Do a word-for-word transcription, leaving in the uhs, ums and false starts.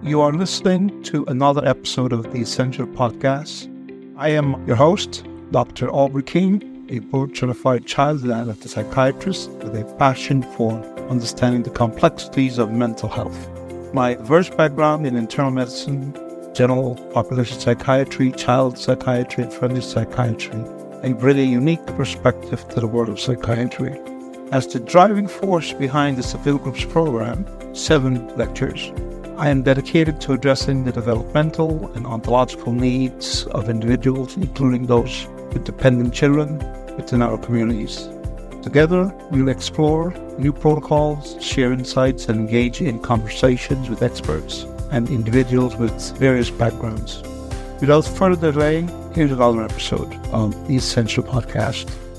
You are listening to another episode of the Essential Podcast. I am your host, Doctor Aubrey King, a board-certified child and adult psychiatrist with a passion for understanding the complexities of mental health. My diverse background in internal medicine, general population psychiatry, child psychiatry, and forensic psychiatry, a really unique perspective to the world of psychiatry. As the driving force behind the Seville Group's program, Seven Lectures, I am dedicated to addressing the developmental and ontological needs of individuals, including those with dependent children within our communities. Together, we'll explore new protocols, share insights, and engage in conversations with experts and individuals with various backgrounds. Without further delay, here's another episode of the Essential Podcast.